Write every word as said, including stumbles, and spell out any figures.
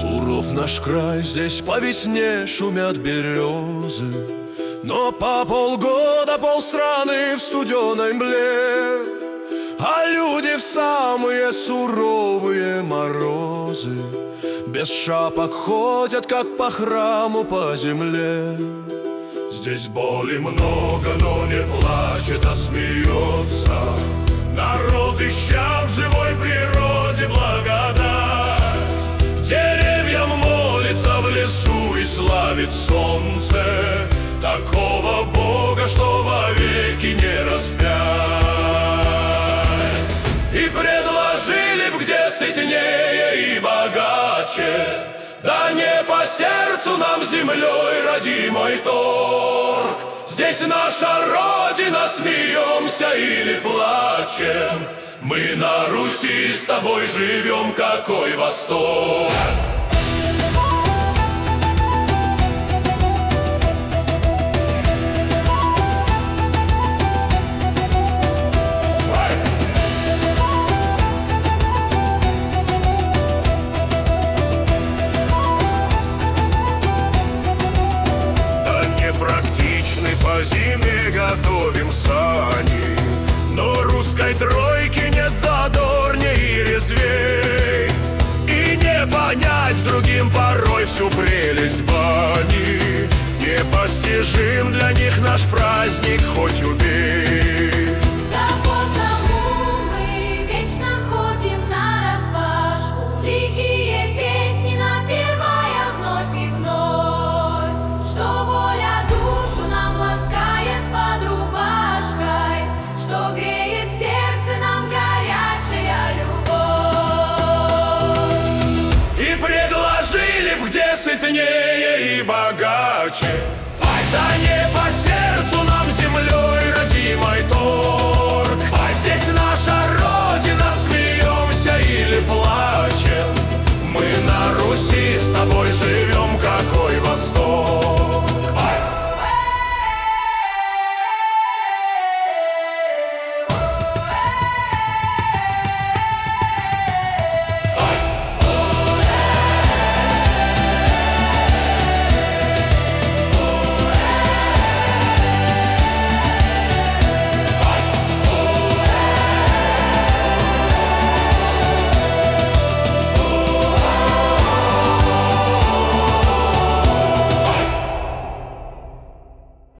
Суров наш край, здесь по весне шумят березы, но по полгода полстраны в студеной мгле, а люди в самые суровые морозы без шапок ходят, как по храму по земле. Здесь боли много, но не плачет, а смеется народ, ища в живой природе благодать. Деревьям молится в лесу и славит солнце такого Бога, что вовеки не распять. И предложили б, где сытнее и богаче, да не по сердцу нам землей родимой торг. Здесь наша родина, смеемся или плачем, мы на Руси с тобой живем, какой восторг! По зиме готовим сани, но русской тройки нет задорней и резвей. И не понять другим порой всю прелесть бани, непостижим для них наш праздник, хоть убей. Да потому мы вечно ходим нараспашку, лихие песни напевая вновь и вновь, что воля душу нам ласкает под рубашкой, что греет сердце нам горячая любовь. И предложили б, где сытнее и богаче, ай, да не по сердцу нам землей родимой торг. А здесь наша родина, смеемся или плачем, мы на Руси с тобой живем.